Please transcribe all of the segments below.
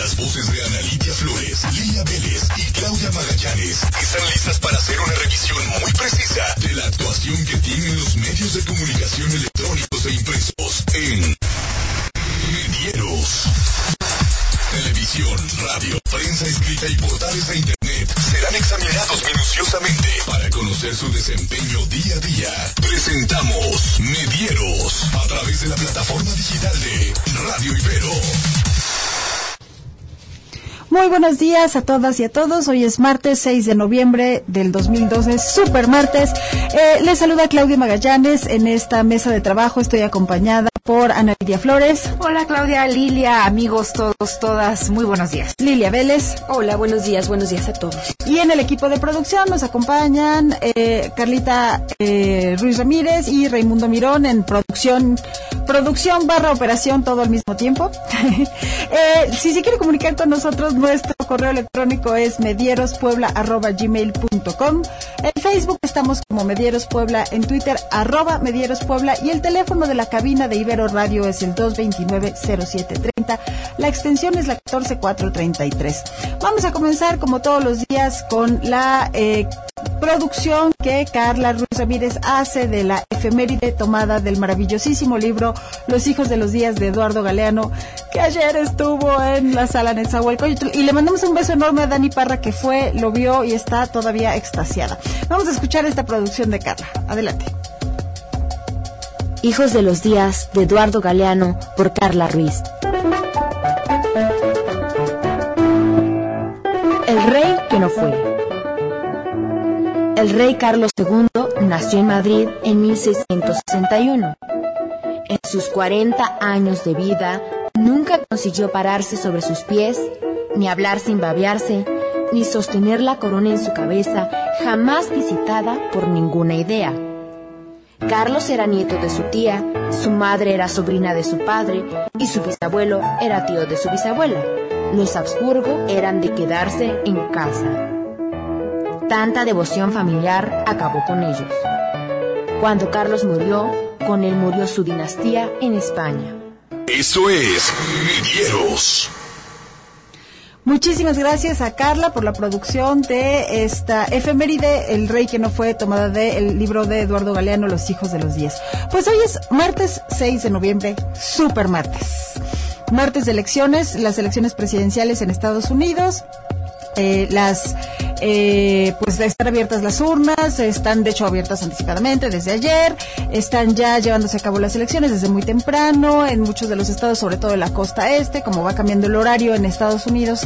Las voces de Ana Lidia Flores, Lilia Vélez y Claudia Magallanes están listas para hacer una revisión muy precisa de la actuación que tienen los medios de comunicación electrónicos e impresos en Medieros. Televisión, radio, prensa escrita y portales de internet serán examinados minuciosamente para conocer su desempeño día a día. Presentamos Medieros a través de la plataforma digital de Radio Ibero. Muy buenos días a todas y a todos. Hoy es martes 6 de noviembre del 2012, super martes. Les saluda Claudia Magallanes en esta mesa de trabajo. Estoy acompañada por Ana Lidia Flores. Hola Claudia, Lilia, amigos todos, todas, muy buenos días. Lilia Vélez. Hola, buenos días a todos. Y en el equipo de producción nos acompañan Carlita Ruiz Ramírez y Raimundo Mirón en producción / operación, todo al mismo tiempo. Si se quiere comunicar con nosotros, nuestro correo electrónico es medierospuebla@gmail.com. En Facebook estamos como Medieros Puebla, en Twitter @Medieros Puebla, y el teléfono de la cabina de Ibero Radio es el 229-0730. La extensión es la 14433. Vamos a comenzar como todos los días con la producción que Carla Ruiz Ramírez hace de la efeméride tomada del maravillosísimo libro Los hijos de los días de Eduardo Galeano, que ayer estuvo en la sala Nezahualcóyotl, y le mandamos un beso enorme a Dani Parra, que fue, lo vio y está todavía extasiada. Vamos a escuchar esta producción de Carla. Adelante. Hijos de los días de Eduardo Galeano, por Carla Ruiz. El rey que no fue. El rey Carlos II nació en Madrid en 1661. En sus 40 años de vida, nunca consiguió pararse sobre sus pies, ni hablar sin babearse, ni sostener la corona en su cabeza, jamás visitada por ninguna idea. Carlos era nieto de su tía, su madre era sobrina de su padre, y su bisabuelo era tío de su bisabuela. Los Habsburgo eran de quedarse en casa. Tanta devoción familiar acabó con ellos. Cuando Carlos murió, con él murió su dinastía en España. Esto es Medieros. Muchísimas gracias a Carla por la producción de esta efeméride, El rey que no fue, tomada del libro de Eduardo Galeano, Los hijos de los días. Pues hoy es martes 6 de noviembre, super martes. Martes de elecciones, las elecciones presidenciales en Estados Unidos. Pues están abiertas las urnas, están de hecho abiertas anticipadamente desde ayer, están ya llevándose a cabo las elecciones desde muy temprano en muchos de los estados, sobre todo en la costa este. Como va cambiando el horario en Estados Unidos,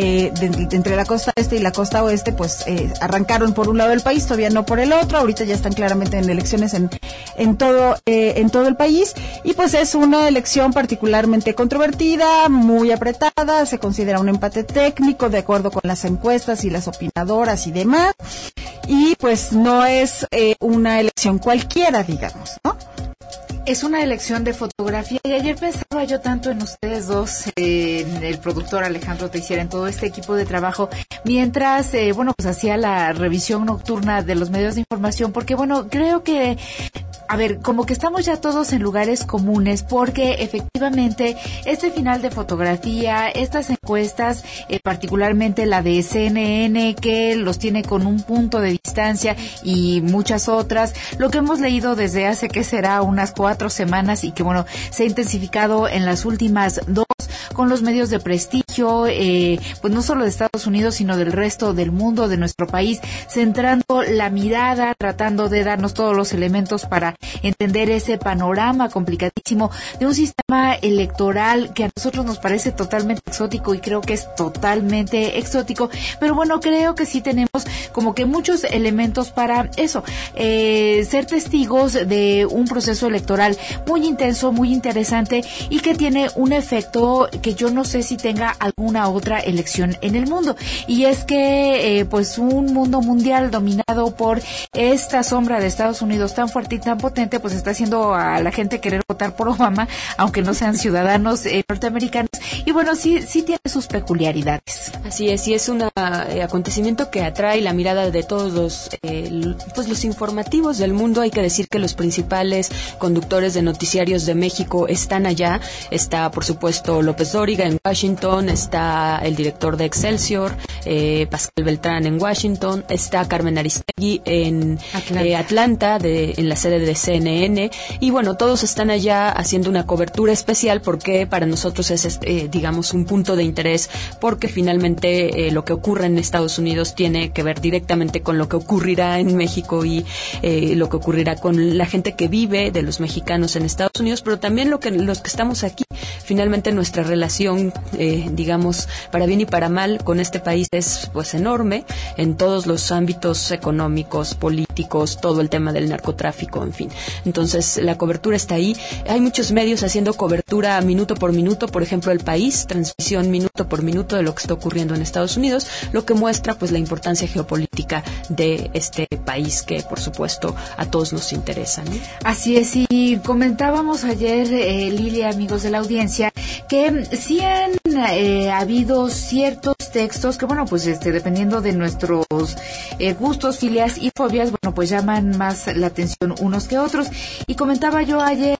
entre la costa este y la costa oeste, pues arrancaron por un lado del país, todavía no por el otro. Ahorita ya están claramente en elecciones en todo el país, y pues es una elección particularmente controvertida, muy apretada. Se considera un empate técnico de acuerdo con las encuestas y las opinadoras y demás, y pues no es una elección cualquiera, digamos, ¿no? Es una elección de fotografía, y ayer pensaba yo tanto en ustedes dos, en el productor Alejandro Teixeira, en todo este equipo de trabajo, mientras, pues hacía la revisión nocturna de los medios de información, porque creo que, como que estamos ya todos en lugares comunes, porque efectivamente este final de fotografía, estas encuestas, particularmente la de CNN, que los tiene con un punto de distancia, y muchas otras, lo que hemos leído desde hace, que será, unas 4 semanas, y que se ha intensificado en las últimas 2 con los medios de prestigio, pues no solo de Estados Unidos, sino del resto del mundo, de nuestro país, centrando la mirada, tratando de darnos todos los elementos para entender ese panorama complicadísimo de un sistema electoral que a nosotros nos parece totalmente exótico, y creo que es totalmente exótico, pero creo que sí tenemos como que muchos elementos para eso, ser testigos de un proceso electoral muy intenso, muy interesante, y que tiene un efecto que yo no sé si tenga alguna otra elección en el mundo, y es que pues un mundo mundial dominado por esta sombra de Estados Unidos tan fuerte y tan potente, pues está haciendo a la gente querer votar por Obama, aunque no sean ciudadanos norteamericanos, y sí tiene sus peculiaridades. Así es, y es un acontecimiento que atrae la mirada de todos los informativos del mundo. Hay que decir que los principales conductores de noticiarios de México están allá. Está, por supuesto, López Dóriga en Washington, Houston, está el director de Excelsior, Pascal Beltrán en Washington, está Carmen Aristegui en Atlanta, en la sede de CNN, y bueno, todos están allá haciendo una cobertura especial porque para nosotros es, digamos, un punto de interés, porque finalmente lo que ocurre en Estados Unidos tiene que ver directamente con lo que ocurrirá en México y lo que ocurrirá con la gente que vive, de los mexicanos en Estados Unidos, pero también los que estamos aquí. Finalmente nuestra relación, digamos, para bien y para mal con este país es pues enorme en todos los ámbitos económicos, políticos, todo el tema del narcotráfico, en fin. Entonces la cobertura está ahí. Hay muchos medios haciendo cobertura minuto por minuto, por ejemplo El País, transmisión minuto por minuto de lo que está ocurriendo en Estados Unidos, lo que muestra pues la importancia geopolítica de este país que por supuesto a todos nos interesa, ¿no? Así es, y comentábamos ayer, Lilia, amigos de la audiencia, que sí han habido ciertos textos que, bueno, pues dependiendo de nuestros gustos, filias y fobias, bueno, pues llaman más la atención unos que otros. Y comentaba yo ayer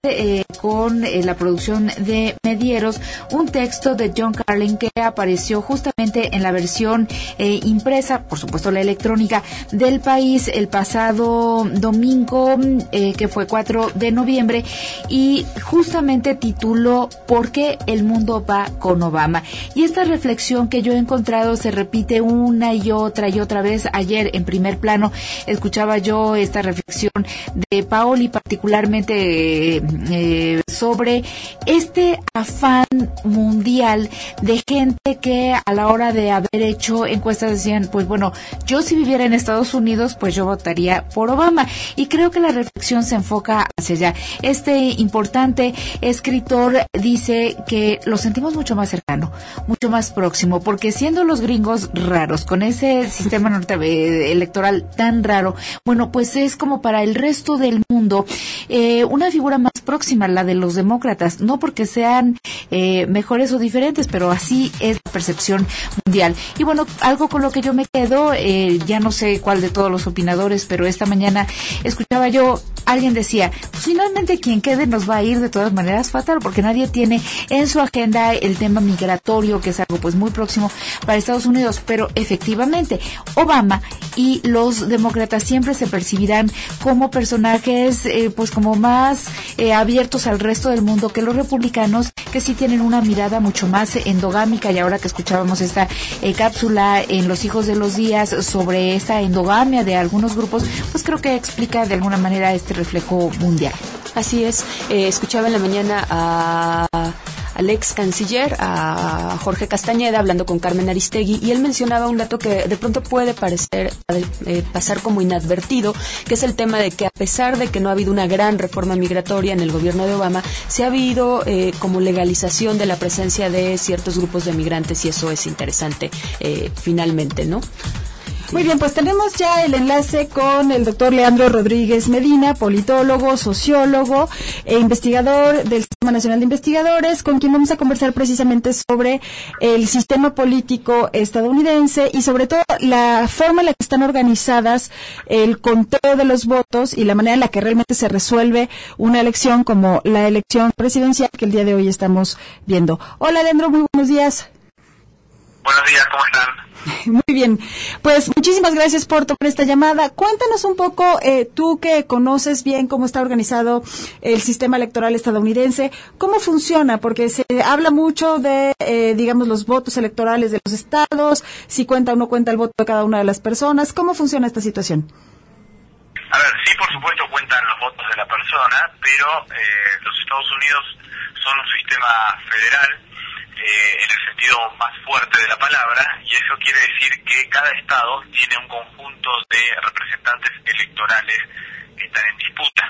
con la producción de Medieros un texto de John Carlin que apareció justamente en la versión impresa, por supuesto la electrónica, del País el pasado domingo, que fue 4 de noviembre, y justamente tituló ¿Por qué el mundo va con Obama? Y esta reflexión que yo he encontrado se repite una y otra vez. Ayer en Primer Plano escuchaba yo esta reflexión de Paoli, particularmente sobre este afán mundial de gente que a la hora de haber hecho encuestas decían, pues bueno, yo si viviera en Estados Unidos, pues yo votaría por Obama. Y creo que la reflexión se enfoca hacia allá. Este importante escritor dice que lo sentimos mucho más cercano, mucho más próximo, porque siendo los gringos raros, con ese sistema electoral tan raro, bueno, pues es como para el resto del mundo una figura más próxima, la de los demócratas, no porque sean mejores o diferentes, pero así es la percepción mundial. Y bueno, algo con lo que yo me quedo, ya no sé cuál de todos los opinadores, pero esta mañana escuchaba yo, alguien decía, pues finalmente quien quede nos va a ir de todas maneras fatal, porque nadie tiene en su agenda el tema migratorio, que es algo pues muy próximo para Estados Unidos, pero efectivamente Obama y los demócratas siempre se percibirán como personajes pues como más abiertos al resto del mundo que los republicanos, que sí tienen una mirada mucho más endogámica. Y ahora que escuchábamos esta cápsula en Los Hijos de los Días sobre esta endogamia de algunos grupos, pues creo que explica de alguna manera este reflejo mundial. Así es. Escuchaba en la mañana al ex canciller, a Jorge Castañeda, hablando con Carmen Aristegui, y él mencionaba un dato que de pronto puede pasar como inadvertido, que es el tema de que a pesar de que no ha habido una gran reforma migratoria en el gobierno de Obama, sí ha habido como legalización de la presencia de ciertos grupos de migrantes, y eso es interesante finalmente, ¿no? Muy bien, pues tenemos ya el enlace con el doctor Leandro Rodríguez Medina, politólogo, sociólogo e investigador del Sistema Nacional de Investigadores, con quien vamos a conversar precisamente sobre el sistema político estadounidense y sobre todo la forma en la que están organizadas el conteo de los votos y la manera en la que realmente se resuelve una elección como la elección presidencial que el día de hoy estamos viendo. Hola Leandro, muy buenos días. Buenos días, ¿cómo están? Muy bien, pues muchísimas gracias por tomar esta llamada. Cuéntanos un poco, tú que conoces bien cómo está organizado el sistema electoral estadounidense, ¿cómo funciona? Porque se habla mucho de, digamos, los votos electorales de los estados, si cuenta o no cuenta el voto de cada una de las personas. ¿Cómo funciona esta situación? A ver, sí, por supuesto cuentan los votos de la persona, pero los Estados Unidos son un sistema federal, en el sentido más fuerte de la palabra, y eso quiere decir que cada estado tiene un conjunto de representantes electorales que están en disputa.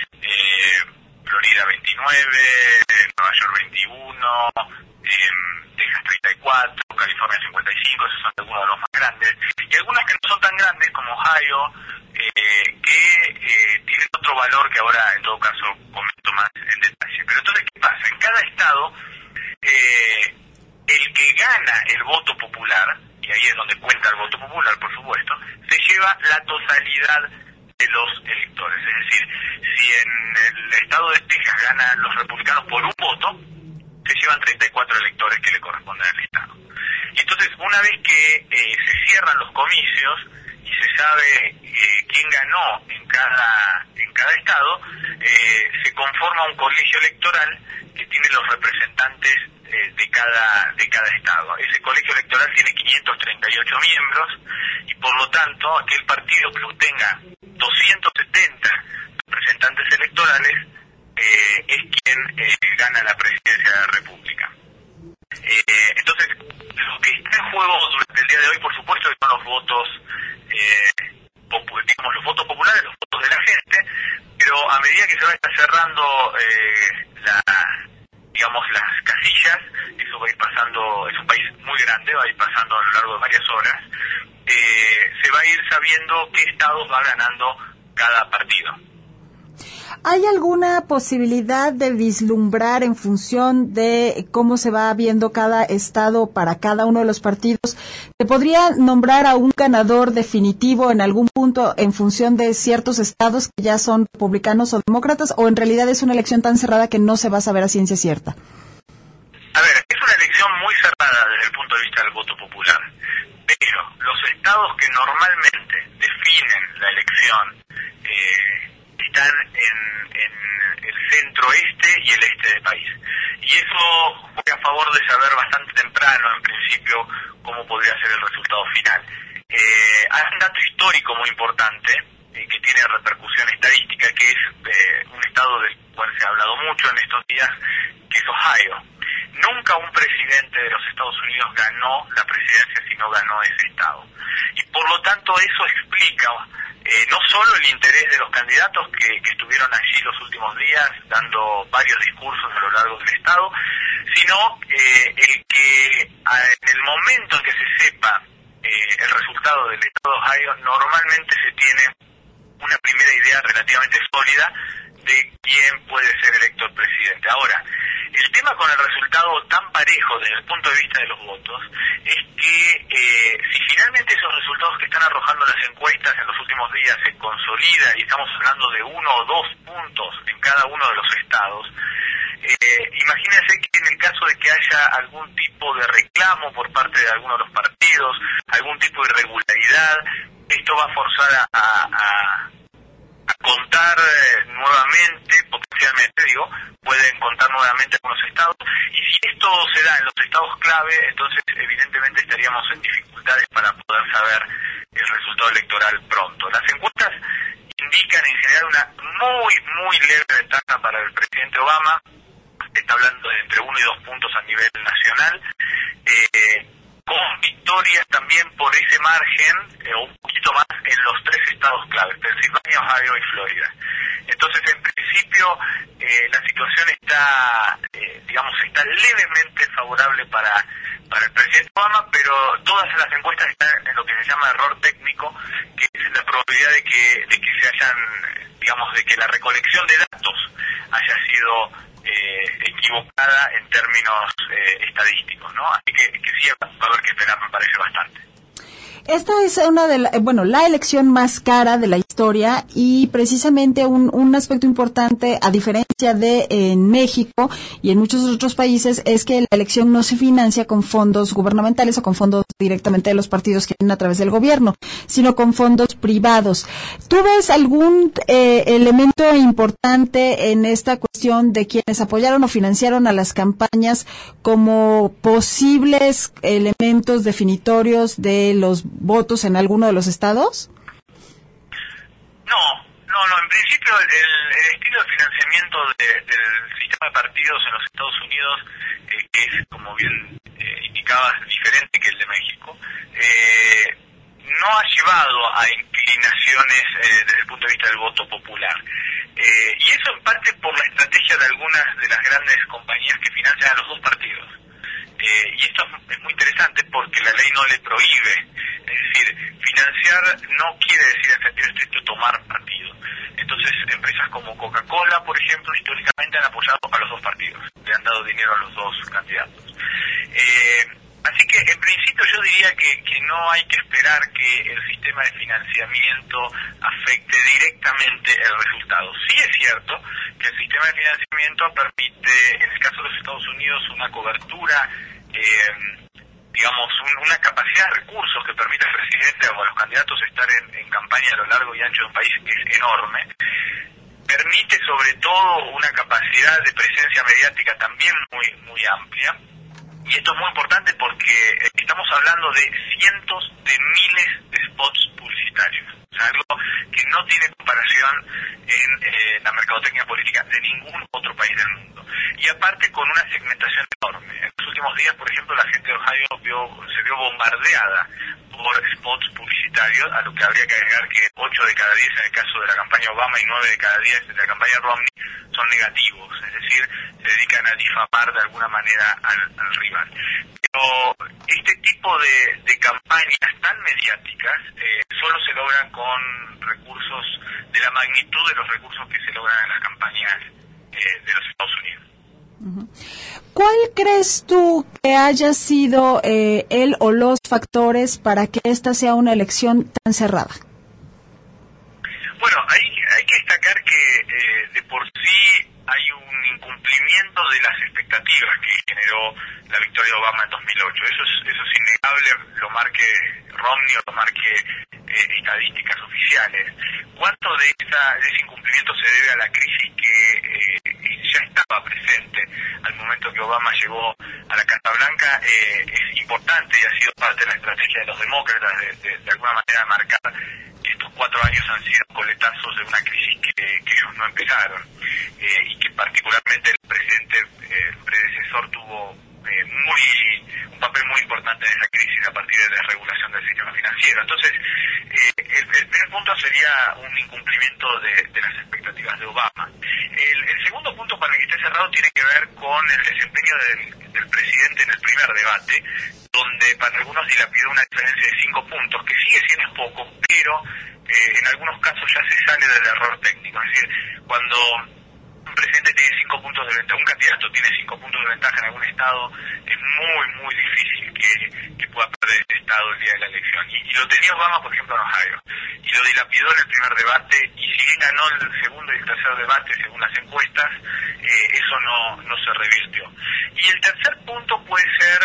Florida 29, Nueva York 21, Texas 34, California 55, esos son algunos de los más grandes, y algunas que no son tan grandes como Ohio, que tienen otro valor que ahora en todo caso comento más en detalle. Pero entonces, ¿qué pasa? En cada estado el que gana el voto popular, y ahí es donde cuenta el voto popular, por supuesto, se lleva la totalidad de los electores. Es decir, si en el estado de Texas ganan los republicanos por un voto, se llevan 34 electores que le corresponden al estado. una vez que se cierran los comicios y se sabe quién ganó en cada estado, se conforma un colegio electoral que tiene los representantes de cada estado. Ese colegio electoral tiene 538 miembros y por lo tanto aquel partido que obtenga 270 representantes electorales es quien gana la presidencia de la República. Entonces, lo que está en juego durante el día de hoy, por supuesto, son los votos, los votos populares, los votos de la gente, pero a medida que se vaya cerrando las casillas, eso va a ir pasando, es un país muy grande, va a ir pasando a lo largo de varias horas, se va a ir sabiendo qué estados va ganando cada partido. ¿Hay alguna posibilidad de vislumbrar en función de cómo se va viendo cada estado para cada uno de los partidos? ¿Se podría nombrar a un ganador definitivo en algún punto en función de ciertos estados que ya son republicanos o demócratas, o en realidad es una elección tan cerrada que no se va a saber a ciencia cierta? A ver, es una elección muy cerrada desde el punto de vista del voto popular, pero los estados que normalmente definen la elección están en el centro-este y el este del país. Y eso juega a favor de saber bastante temprano, en principio, cómo podría ser el resultado final. Hay un dato histórico muy importante que tiene repercusión estadística, que es un estado del cual se ha hablado mucho en estos días, que es Ohio. Nunca un presidente de los Estados Unidos ganó la presidencia si no ganó ese estado. Y por lo tanto eso explica no solo el interés de los candidatos que estuvieron allí los últimos días dando varios discursos a lo largo del estado, sino el que en el momento en que se sepa el resultado del estado de Ohio, normalmente se tiene una primera idea relativamente sólida de quién puede ser electo el presidente. Ahora, el tema con el resultado tan parejo desde el punto de vista de los votos es que si finalmente esos resultados que están arrojando las encuestas en los últimos días se consolidan y estamos hablando de 1 o 2 puntos en cada uno de los estados, imagínense que en el caso de que haya algún tipo de reclamo por parte de alguno de los partidos, algún tipo de irregularidad, esto va a forzar a contar nuevamente, potencialmente pueden contar nuevamente algunos estados, y si esto se da en los estados clave, entonces evidentemente estaríamos en dificultades para poder saber el resultado electoral pronto. Las encuestas indican en general una muy leve ventaja para el presidente Obama, está hablando de entre 1 y 2 puntos a nivel nacional, con victorias también por ese margen, o un poquito más, en los 3 estados claves, Pensilvania, Ohio y Florida. Entonces, en principio, la situación está levemente favorable para el presidente Obama, pero todas las encuestas están en lo que se llama error técnico, que es la probabilidad de que se hayan, de que la recolección de datos haya sido equivocada en términos estadísticos, ¿no? Así que sí va a haber que esperar, me parece bastante. Esta es una de la elección más cara de la historia, y precisamente un aspecto importante, a diferencia de en México y en muchos otros países, es que la elección no se financia con fondos gubernamentales o con fondos directamente de los partidos que vienen a través del gobierno, sino con fondos privados. ¿Tú ves algún elemento importante en esta cuestión de quienes apoyaron o financiaron a las campañas como posibles elementos definitorios de los votos en alguno de los estados? No. En principio el estilo de financiamiento del sistema de partidos en los Estados Unidos, que es, como bien indicabas, diferente que el de México, no ha llevado a inclinaciones desde el punto de vista del voto popular. Y eso en parte por la estrategia de algunas de las grandes compañías que financian a los dos partidos. Y esto es muy interesante porque la ley no le prohíbe. Es decir, financiar no quiere decir en sentido estricto tomar partido. Entonces, empresas como Coca-Cola, por ejemplo, históricamente han apoyado a los dos partidos, le han dado dinero a los dos candidatos. Así que, en principio, yo diría que no hay que esperar que el sistema de financiamiento afecte directamente el resultado. Sí es cierto que el sistema de financiamiento permite, en el caso de los Estados Unidos, una cobertura una capacidad de recursos que permite al presidente o a los candidatos estar en campaña a lo largo y ancho de un país que es enorme. Permite sobre todo una capacidad de presencia mediática también muy amplia. Y esto es muy importante porque estamos hablando de cientos de miles de spots publicitarios. O sea, algo que no tiene comparación en la mercadotecnia política de ningún otro país del mundo. Y aparte con una segmentación enorme. En los últimos días, por ejemplo, la gente de Ohio se vio bombardeada por spots publicitarios, a lo que habría que agregar que 8 de cada 10 en el caso de la campaña Obama y 9 de cada 10 de la campaña Romney son negativos, es decir, se dedican a difamar de alguna manera al rival. Pero este tipo de campañas tan mediáticas solo se logran con recursos de la magnitud de los recursos que se logran en las campañas de los Estados Unidos. ¿Cuál crees tú que haya sido el o los factores para que esta sea una elección tan cerrada? Bueno, hay que destacar que de por sí hay un incumplimiento de las expectativas que generó la victoria de Obama en 2008. Eso es innegable, lo marque Romney o lo marque estadísticas oficiales. ¿Cuánto de ese incumplimiento se debe a la crisis que ya estaba presente al momento que Obama llegó a la Casa Blanca? Es importante y ha sido parte de la estrategia de los demócratas de alguna manera marcar que estos 4 años han sido coletazos de una crisis que ellos no empezaron y que particularmente el presidente predecesor tuvo un papel muy importante en esa crisis a partir de la desregulación del sistema financiero. Entonces, el primer punto sería un incumplimiento de las expectativas de Obama. El segundo punto para que esté cerrado tiene que ver con el desempeño del presidente en el primer debate, donde para algunos dilapidó una diferencia de 5 puntos, que sigue siendo poco, pero en algunos casos ya se sale del error técnico. Es decir, cuando un presidente tiene 5 puntos de ventaja, un candidato tiene 5 puntos de ventaja en algún estado, es muy difícil que pueda perder ese estado el día de la elección. Y lo tenía Obama, por ejemplo, en Ohio, y lo dilapidó en el primer debate, y si bien ganó el segundo y el tercer debate, según las encuestas, eso no se revirtió. Y el tercer punto puede ser,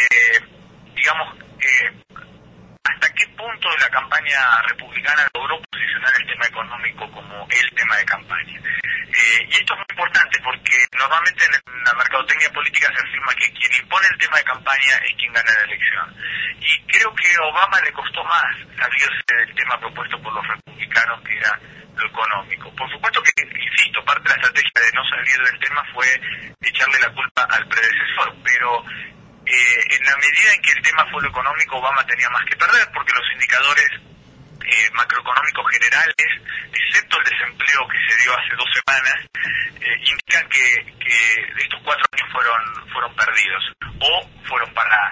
hasta qué punto la campaña republicana logró posicionar el tema económico como el tema de campaña. Y esto es muy importante porque normalmente en la mercadotecnia política se afirma que quien impone el tema de campaña es quien gana la elección. Y creo que a Obama le costó más salirse del tema propuesto por los republicanos, que era lo económico. Por supuesto que, insisto, parte de la estrategia de no salir del tema fue echarle la culpa al predecesor, pero en la medida en que el tema fue lo económico, Obama tenía más que perder, porque los indicadores macroeconómicos generales, excepto el desempleo que se dio hace 2 semanas, indican que estos 4 años fueron perdidos, o fueron para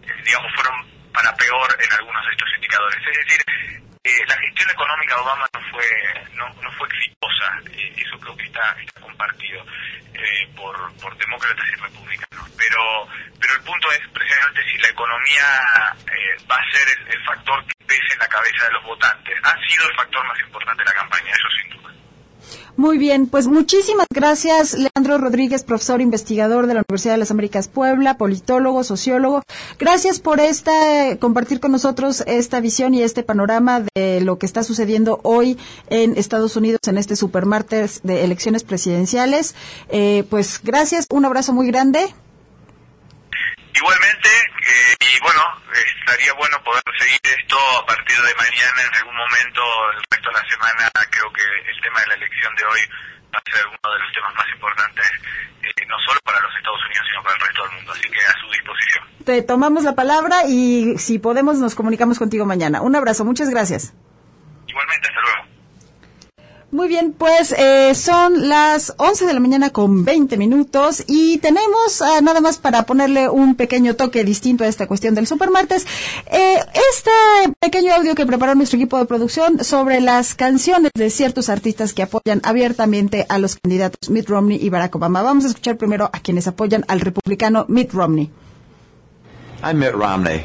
peor en algunos de estos indicadores. Es decir, la gestión económica de Obama no fue exitosa. Eso creo que está compartido por demócratas y republicanos. Pero el punto es precisamente si la economía va a ser el factor que pese en la cabeza de los votantes. Ha sido el factor más importante de la campaña, eso sin duda. Muy bien, pues muchísimas gracias, Leandro Rodríguez, profesor investigador de la Universidad de las Américas Puebla, politólogo, sociólogo. Gracias por compartir con nosotros esta visión y este panorama de lo que está sucediendo hoy en Estados Unidos en este supermartes de elecciones presidenciales. Pues gracias, un abrazo muy grande. Igualmente, y bueno, estaría bueno poder seguir esto a partir de mañana en algún momento, el resto de la semana. Creo que el tema de la elección de hoy va a ser uno de los temas más importantes, no solo para los Estados Unidos, sino para el resto del mundo, así que a su disposición. Te tomamos la palabra y si podemos nos comunicamos contigo mañana. Un abrazo, muchas gracias. Igualmente, hasta luego. Muy bien, pues son las 11 de la mañana con 20 minutos y tenemos nada más para ponerle un pequeño toque distinto a esta cuestión del supermartes, este pequeño audio que preparó nuestro equipo de producción sobre las canciones de ciertos artistas que apoyan abiertamente a los candidatos Mitt Romney y Barack Obama. Vamos a escuchar primero a quienes apoyan al republicano Mitt Romney. I'm Mitt Romney.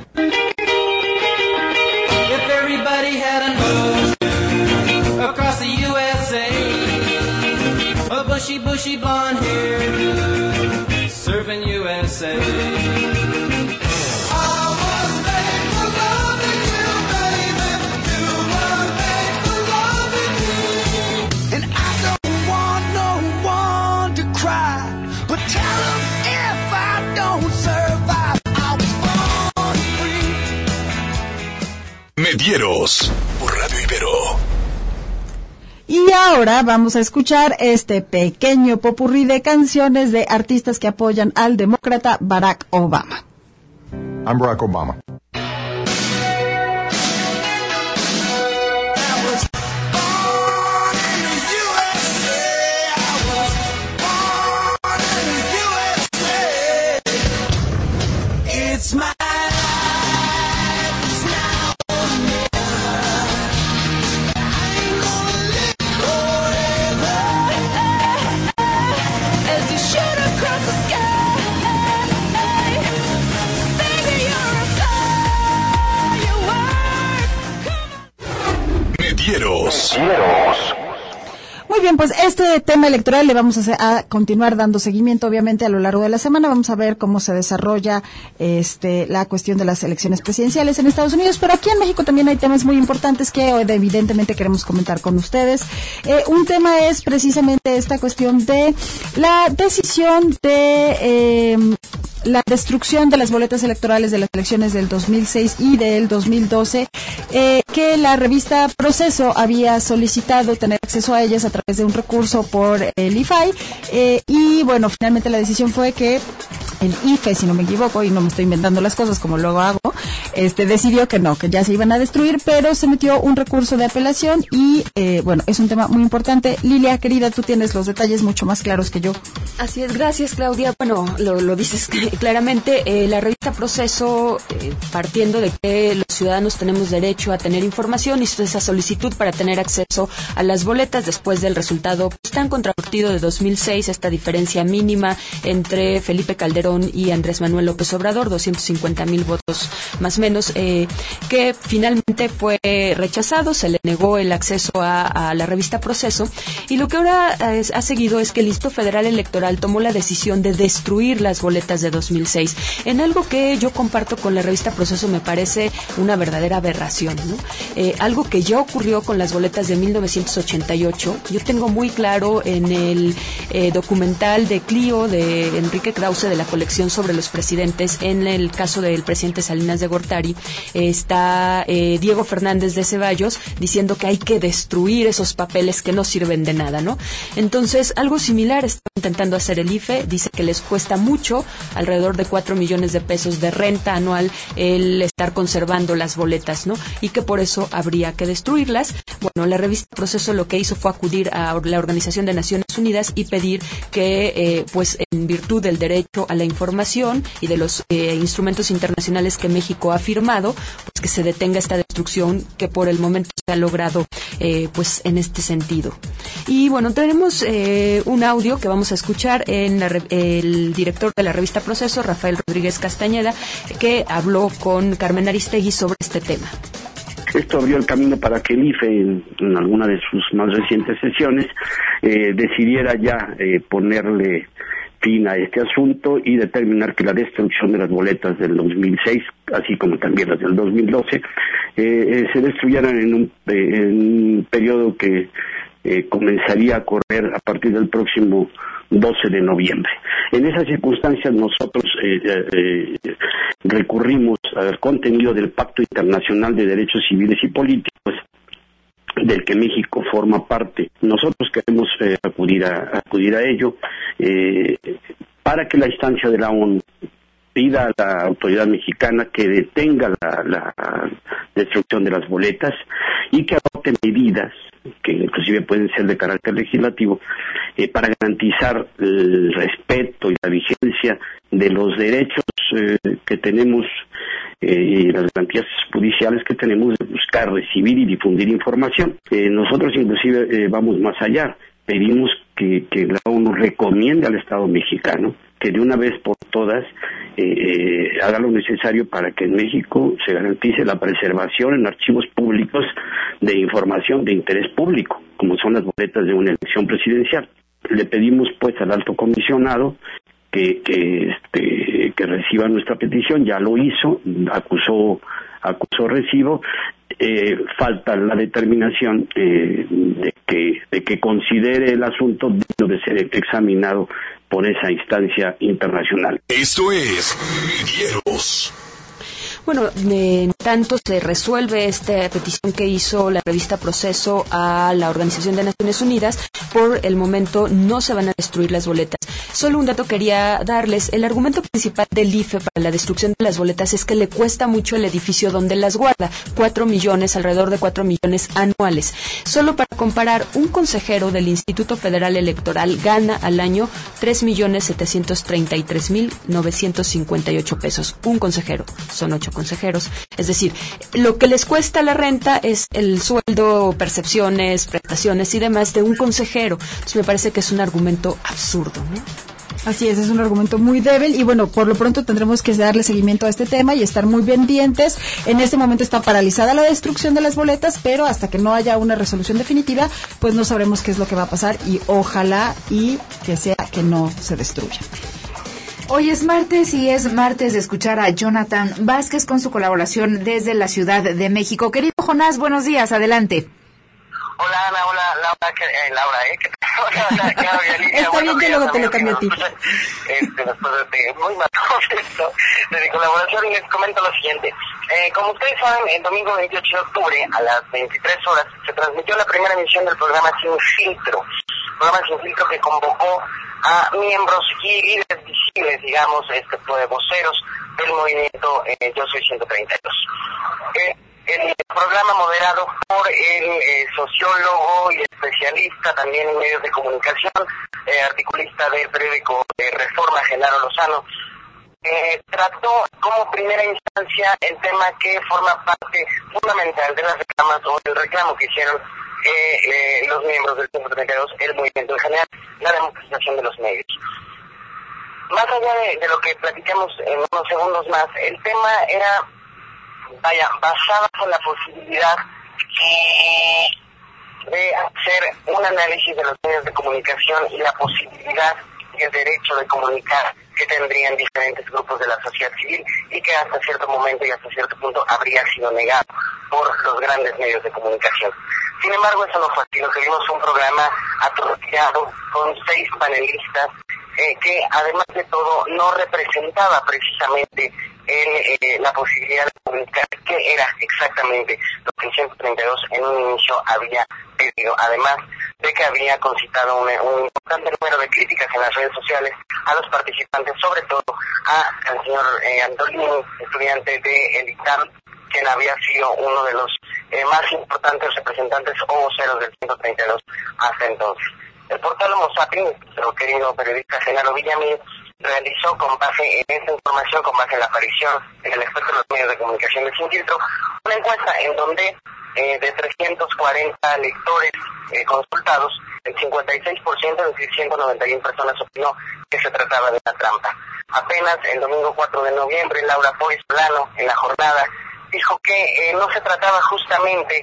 If everybody had a nose across the USA, a bushy blonde hair, surfing USA. Medieros por Radio Ibero. Y ahora vamos a escuchar este pequeño popurrí de canciones de artistas que apoyan al demócrata Barack Obama. I'm Barack Obama. It's my Medieros. Muy bien, pues este tema electoral le vamos a continuar dando seguimiento, obviamente, a lo largo de la semana. Vamos a ver cómo se desarrolla la cuestión de las elecciones presidenciales en Estados Unidos, pero aquí en México también hay temas muy importantes que evidentemente queremos comentar con ustedes. Un tema es precisamente esta cuestión de la decisión de la destrucción de las boletas electorales de las elecciones del 2006 y del 2012, que la revista Proceso había solicitado tener acceso a ellas a través de un recurso por el IFAI, y bueno, finalmente la decisión fue que el IFE, si no me equivoco, y no me estoy inventando las cosas como luego hago, decidió que no, que ya se iban a destruir, pero se metió un recurso de apelación y, bueno, es un tema muy importante. Lilia, querida, tú tienes los detalles mucho más claros que yo. Así es, gracias, Claudia. Bueno, lo dices claramente, la revista Proceso, partiendo de que los ciudadanos tenemos derecho a tener información, hizo esa solicitud para tener acceso a las boletas después del resultado tan controvertido de 2006, esta diferencia mínima entre Felipe Calderón y Andrés Manuel López Obrador, 250,000 votos más o menos, que finalmente fue rechazado, se le negó el acceso a la revista Proceso, y lo que ahora ha seguido es que el Instituto Federal Electoral tomó la decisión de destruir las boletas de 2006, en algo que yo comparto con la revista Proceso. Me parece una verdadera aberración, ¿no? Algo que ya ocurrió con las boletas de 1988, yo tengo muy claro en el documental de Clio de Enrique Krause de la colección sobre los presidentes. En el caso del presidente Salinas de Gortari, está Diego Fernández de Ceballos diciendo que hay que destruir esos papeles que no sirven de nada, ¿no? Entonces, algo similar está intentando hacer el IFE. Dice que les cuesta mucho, alrededor de 4 millones de pesos de renta anual, el estar conservando las boletas, ¿no? Y que por eso habría que destruirlas. Bueno, la revista Proceso lo que hizo fue acudir a la Organización de Naciones Unidas y pedir que, pues, en virtud del derecho a la información y de los instrumentos internacionales que México ha firmado, pues que se detenga esta destrucción que por el momento se ha logrado, pues, en este sentido. Y bueno, tenemos un audio que vamos a escuchar en el director de la revista Proceso, Rafael Rodríguez Castañeda, que habló con Carmen Aristegui sobre este tema. Esto abrió el camino para que el IFE, en alguna de sus más recientes sesiones, decidiera ya ponerle fin a este asunto y determinar que la destrucción de las boletas del 2006, así como también las del 2012, se destruyeran en un periodo que comenzaría a correr a partir del próximo 12 de noviembre. En esas circunstancias nosotros recurrimos al contenido del Pacto Internacional de Derechos Civiles y Políticos, del que México forma parte. Nosotros queremos acudir a ello para que la instancia de la ONU pida a la autoridad mexicana que detenga la destrucción de las boletas y que adopte medidas que inclusive pueden ser de carácter legislativo para garantizar el respeto y la vigencia de los derechos que tenemos y las garantías judiciales que tenemos de buscar, recibir y difundir información. Nosotros inclusive vamos más allá. Pedimos que la ONU recomiende al Estado mexicano que de una vez por todas haga lo necesario para que en México se garantice la preservación en archivos públicos de información de interés público, como son las boletas de una elección presidencial. Le pedimos pues al alto comisionado que reciba nuestra petición. Ya lo hizo, acusó recibo. Falta la determinación de que considere el asunto digno de ser examinado por esa instancia internacional. Esto es Medieros. Bueno, en tanto se resuelve esta petición que hizo la revista Proceso a la Organización de Naciones Unidas, por el momento no se van a destruir las boletas. Solo un dato quería darles. El argumento principal del IFE para la destrucción de las boletas es que le cuesta mucho el edificio donde las guarda, 4 millones, alrededor de 4 millones anuales. Solo para comparar, un consejero del Instituto Federal Electoral gana al año 3.733.958 pesos. Un consejero, son 8 consejeros. Es decir, lo que les cuesta la renta es el sueldo, percepciones, prestaciones y demás de un consejero. Entonces me parece que es un argumento absurdo, ¿no? Así es un argumento muy débil y bueno, por lo pronto tendremos que darle seguimiento a este tema y estar muy pendientes. En este momento está paralizada la destrucción de las boletas, pero hasta que no haya una resolución definitiva, pues no sabremos qué es lo que va a pasar y ojalá y que sea que no se destruya. Hoy es martes y es martes de escuchar a Jonathan Vázquez con su colaboración desde la Ciudad de México. Querido Jonás, buenos días, adelante. Hola Ana, hola Laura, ¿qué tal? Hola, Claudia, Lidia. Está bien que luego te lo cambie a ti. Después de muy matón esto, de mi colaboración, les comento lo siguiente. Como ustedes saben, el domingo 28 de octubre, a las 23 horas, se transmitió la primera emisión del programa Sin Filtro. Programa Sin Filtro que convocó a miembros y líderes visibles, digamos, voceros del movimiento Yo Soy 132. El programa moderado por el sociólogo y especialista también en medios de comunicación, articulista del periódico Reforma, Genaro Lozano, trató como primera instancia el tema que forma parte fundamental de las reclamas o del reclamo que hicieron los miembros del 132, el movimiento en general, la democratización de los medios. Más allá de lo que platicamos en unos segundos más, el tema era basado en la posibilidad de hacer un análisis de los medios de comunicación y la posibilidad y el derecho de comunicar que tendrían diferentes grupos de la sociedad civil y que hasta cierto momento y hasta cierto punto habría sido negado por los grandes medios de comunicación. Sin embargo, eso no fue así. Lo que vimos fue un programa atrofiado con 6 panelistas que además de todo no representaba precisamente la posibilidad de comunicar qué era exactamente lo que el 132 en un inicio había pedido, además de que había concitado un importante número de críticas en las redes sociales a los participantes, sobre todo al señor Antolini, estudiante de el ITAM, quien había sido uno de los más importantes representantes o voceros del 132 hasta entonces. El portal Homo Sapiens, nuestro querido periodista Genaro Villamil, realizó con base en esta información, con base en la aparición en el experto de los medios de comunicación de Sin Filtro, una encuesta en donde de 340 lectores consultados, el 56%, es decir, 191 personas opinó que se trataba de una trampa. Apenas el domingo 4 de noviembre, Laura Pois Plano, en la jornada, dijo que no se trataba justamente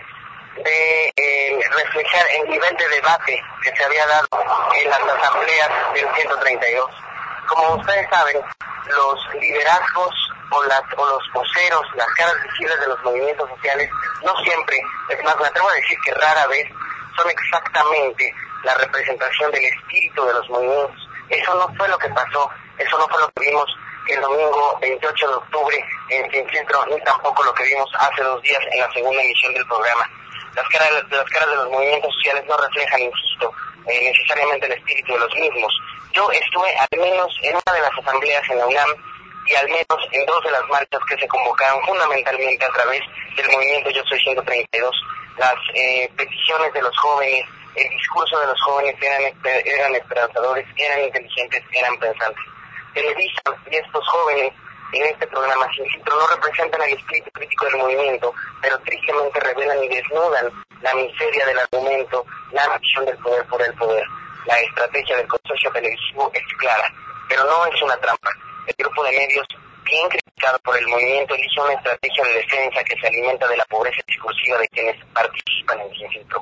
de reflejar el nivel de debate que se había dado en las asambleas del 132. Como ustedes saben, los liderazgos o los voceros, las caras visibles de los movimientos sociales, no siempre, es más, me atrevo a decir que rara vez, son exactamente la representación del espíritu de los movimientos. Eso no fue lo que pasó, eso no fue lo que vimos el domingo 28 de octubre en Sin Filtro, ni tampoco lo que vimos hace 2 días en la segunda emisión del programa. Las caras de los movimientos sociales no reflejan, insisto, necesariamente el espíritu de los mismos. Yo estuve al menos en una de las asambleas en la UNAM y al menos en 2 de las marchas que se convocaron fundamentalmente a través del movimiento Yo Soy 132. Las peticiones de los jóvenes, el discurso de los jóvenes eran esperanzadores, eran inteligentes, eran pensantes. Televisa y estos jóvenes en este programa Sin Filtro no representan el espíritu crítico del movimiento, pero tristemente revelan y desnudan la miseria del argumento, la ambición del poder por el poder. La estrategia del consorcio televisivo es clara, pero no es una trampa. El grupo de medios, bien criticado por el movimiento, elige una estrategia de defensa que se alimenta de la pobreza discursiva de quienes participan en Sin Filtro.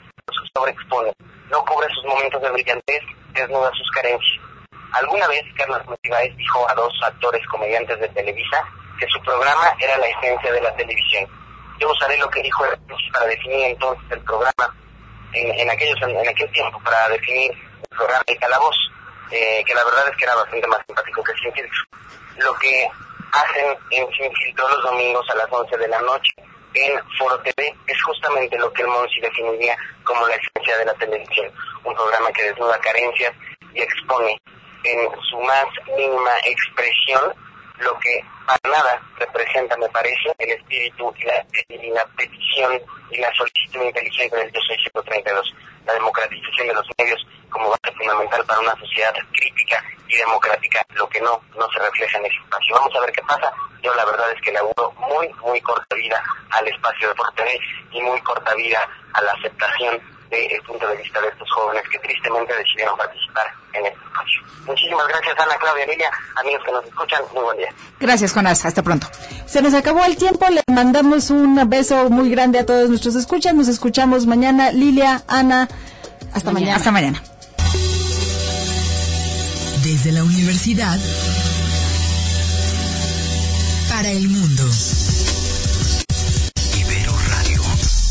Se sobreexpone, no cubre sus momentos de brillantez, desnuda sus carencias. Alguna vez Carlos Monsiváis dijo a 2 actores comediantes de Televisa que su programa era la esencia de la televisión. Yo usaré lo que dijo para definir entonces el programa en aquel tiempo, para definir el programa El Calaboz, que la verdad es que era bastante más simpático que Sin Filtro. Lo que hacen en Sin Filtro los domingos a las 11 de la noche en Foro TV. Es justamente lo que el Monsi definiría como la esencia de la televisión, un programa que desnuda carencias y expone en su más mínima expresión lo que para nada representa, me parece, el espíritu y la petición y la solicitud inteligente del Yo Soy 132, la democratización de los medios como base fundamental para una sociedad crítica y democrática, lo que no se refleja en ese espacio. Vamos a ver qué pasa. Yo la verdad es que le auguro muy corta vida al espacio de Foro TV y muy corta vida a la aceptación del punto de vista de estos jóvenes que tristemente decidieron participar en este espacio. Muchísimas gracias, Ana, Claudia, Lilia, amigos que nos escuchan, muy buen día. Gracias, Jonás, hasta pronto. Se nos acabó el tiempo, le mandamos un beso muy grande a todos nuestros escuchas, nos escuchamos mañana. Lilia, Ana, hasta mañana. Hasta mañana. Desde la universidad para el mundo. Ibero Radio.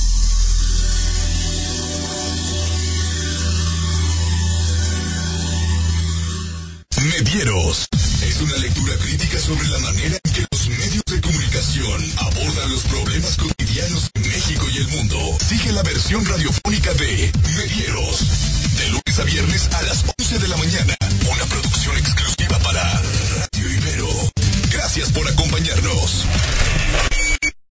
Medieros es una lectura crítica sobre la manera en que los medios de comunicación abordan los problemas cotidianos en México y el mundo. Sigue la versión radiofónica de Medieros de lunes a viernes a las 8.